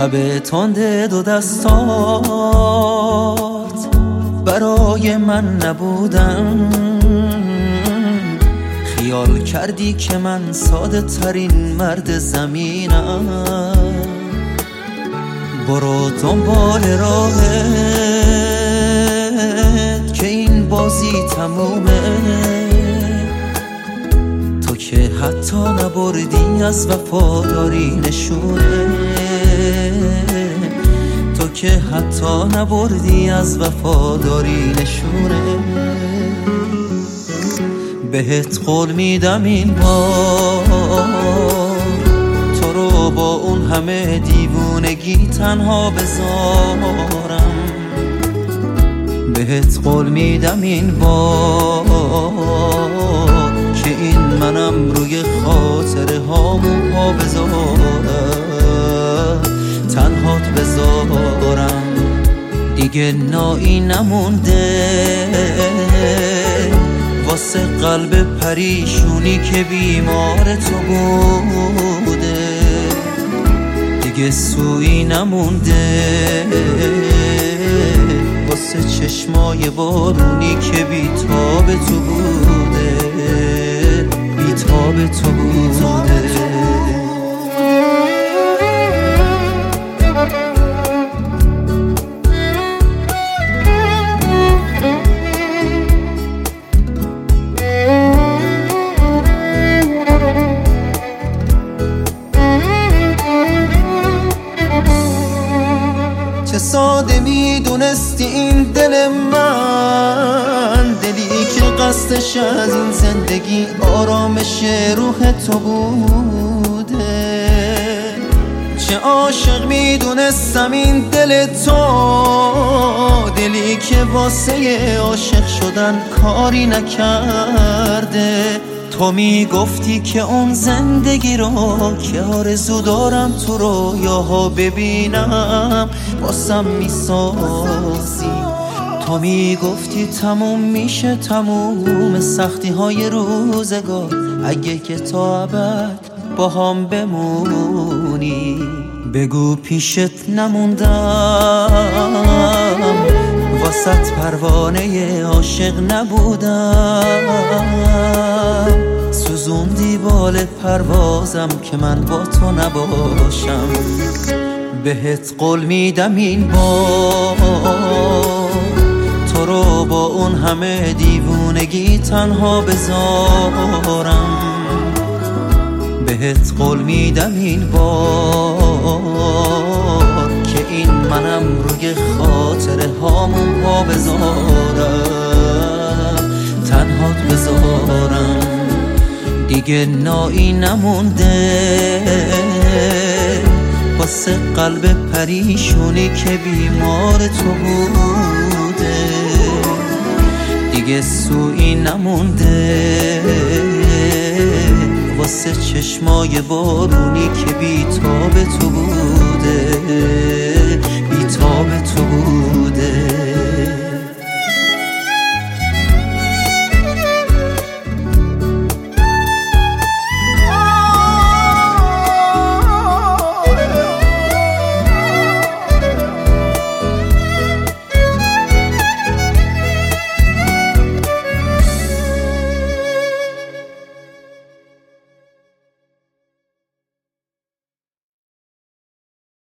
لب تند دو دستات برای من نبودن. خیال کردی که من ساده ترین مرد زمینم. برو دنبال راهت که این بازی تمومه. تو که حتی نبردی از وفاداری نشونه. تو که حتی نبردی از وفاداری نشونه. بهت قول میدم این بار تو رو با اون همه دیوونگی تنها بذارم. بهت قول میدم این بار که این منم روی خاطره هامون پا بذارم، تنهات بذارم. دیگه نایی نمونده واسه قلب پریشونی که بیمار تو بوده. دیگه سویی نمونده واسه چشمای بارونی که بیتاب تو بوده، بیتاب تو بوده. چه ساده میدونستی این دل من، دلی که قصدش از این زندگی آرامش روح تو بوده. چه عاشق میدونستم این دل تو، دلی که واسه عاشق شدن کاری نکرده. تو میگفتی که اون زندگی رو که آرزو دارم تو رویاها ببینم واسم میسازی. تو میگفتی تموم میشه تموم سختی های روزگار اگه که تا ابد با هم بمونی. بگو پیشت نموندم واسط پروانه عاشق نبودم. سوزوندی بال پروازم که من با تو نباشم. بهت قول میدم این بار تو رو با اون همه دیوونگی تنها بذارم. بهت قول میدم این بار که این منم روی خاطره هامون پا بذارم، تنهات بذارم. دیگه نایی نمونده واسه قلب پریشونی که بیمار تو بوده. دیگه سویی نمونده واسه چشمای بارونی که بیتاب تو بوده، بیتاب تو بوده.